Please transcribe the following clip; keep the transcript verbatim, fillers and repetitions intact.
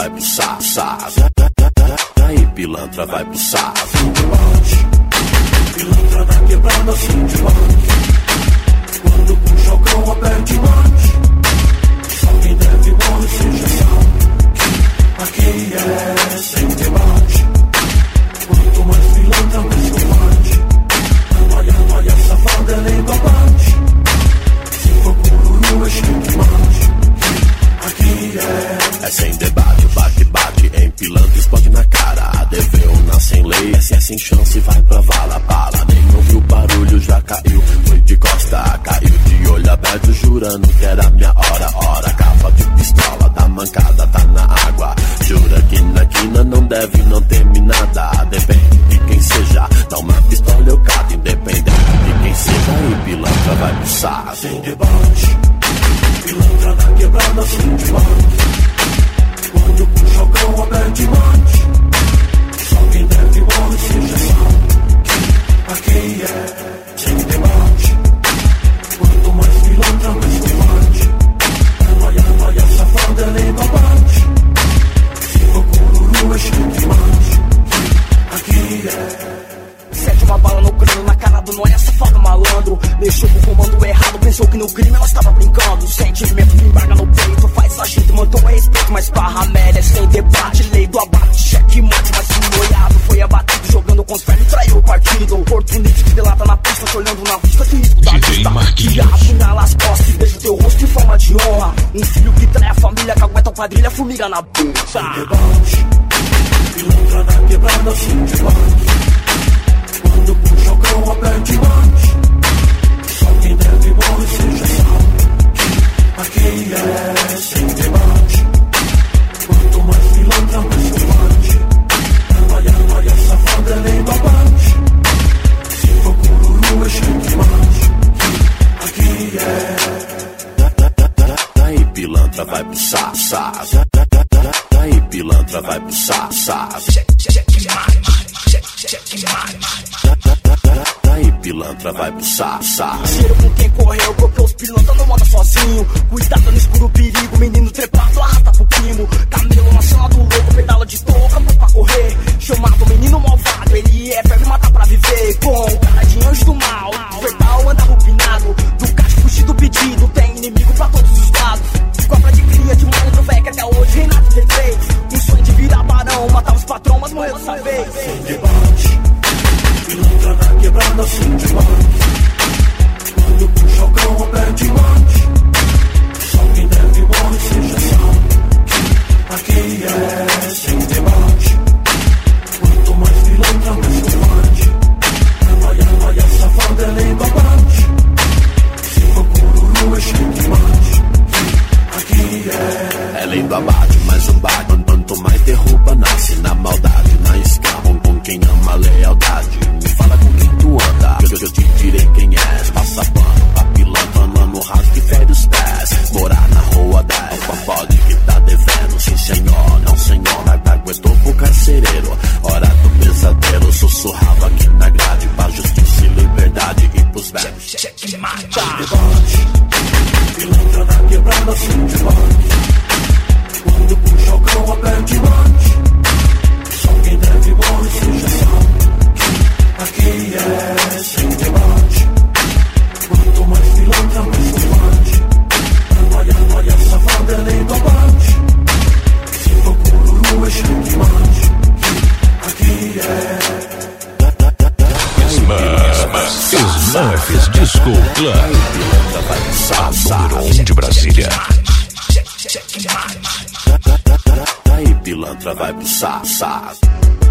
vai pro saco, saco. Aí pilantra vai pro saco. Pilantra na quebrada, assim de bate. Quando puxa o cão, aperte mate. Só quem deve morre, seja sabe. Aqui é sem debate. Quanto mais pilantra, mais combate. Olha, olha, safada, nem babate. Se for cururu, é chique mate. Aqui é É sem debate, bate, bate em pilantra, explode na cara. Deveu, nasce sem lei, essa é sem chance, vai pra vala, bala. Nem ouviu o barulho, já caiu, foi de costa, caiu de olho aberto, jurando que era minha hora, hora. Capa de pistola, da mancada, tá na água. Jura que na quina não deve, não teme nada. Depende de quem seja, dá uma pistola eu cato, independente de quem seja. E pilantra vai pro saco. sem debate. Pilantra na quebrada, assim de bate. Quando puxa o cão, aperte mate. Só quem deve morre, seja sabe. Aqui é sem debate. Quanto mais pilantra, mais combate. Olha, olha, safada, nem babate. Se for cururu, é chique mate. Aqui é sete uma bala no crânio, na cara do nóia, safado malandro. Mexeu com o comando errado, pensou que no crime ela estava brincando. Sentimento me embarga no peito, faz a gente manter o respeito. Mas barra média, sem debate, lei do abate, cheque mate. Mas se molhado, foi abatido, jogando com os pés e traiu o partido. Oportunista que delata na pista, te olhando na vista, que risco da lista. Tira a punhala as costas e deixa o teu rosto em forma de honra. Um filho que trai a família, que aguenta a quadrilha, formiga na bunda. sem debate. Pilantra na quebrada, assim de bate. Quando puxa o cão, aperte mate. Só quem deve morre, seja sabe. Aqui é sem debate. Quanto mais pilantra, mais combate. Olha, olha, safada, nem babate. Se for cururu, é chique mate. Aqui é Aí pilantra vai pro saco, saco. Aí pilantra vai pro saco, saco. Aí pilantra vai pro saco, saco. Cheiro com quem correu, porque os pilantra não andam sozinho. Cuidado no escuro perigo, menino trepado, arrasta pro primo. Camelo na cena do louco, pedala de touca, pra correr. Chamado menino malvado, ele é velho, mata pra viver. Com cara de anjo do mal, verbal anda rupinado. Do caixa fugido pedido, tem inimigo pra todos os lados. Cobra de cria de malandro velho que até hoje Renato refez. Um sonho de virar barão, matar os patrão, mas morreu dessa vez. sem debate. Pilantra na quebrada, assim de bate. Quando puxa o cão, aperte mate. Só quem deve morre, seja sabe. Aqui é sem debate. Quanto mais pilantra, mais combate. Olha, olha, safada, nem babate. Se for cururu, é chique mate. Aqui é É lei do abate, mais um bate. Quanto mais derruba, nasce na maldade, na escama, com quem ama a lealdade. Me fala com quem tu anda, que eu, eu te direi quem és. Passa pano, pra pilantra, no raso que fere os pés. Morar na rua dez, pode que tá devendo. Sim senhor, não senhor, mas aguentou pro carcereiro. Hora do pesadelo, sussurrava aqui na grade. Pra justiça e liberdade e pros velhos. Cheque mate. debate. Pilantra na quebrada, assim de bate. Quando puxa o cão, aperte mate. Só quem deve morre, seja sabe. Aqui é sem debate. Quanto mais pilantra, mais combate. Olha, olha, safada, nem babate. Se for cururu, é chique mate. Aqui é Smurfs Disco Club, a número um de Brasília. Aí pilantra vai pro saco, saco.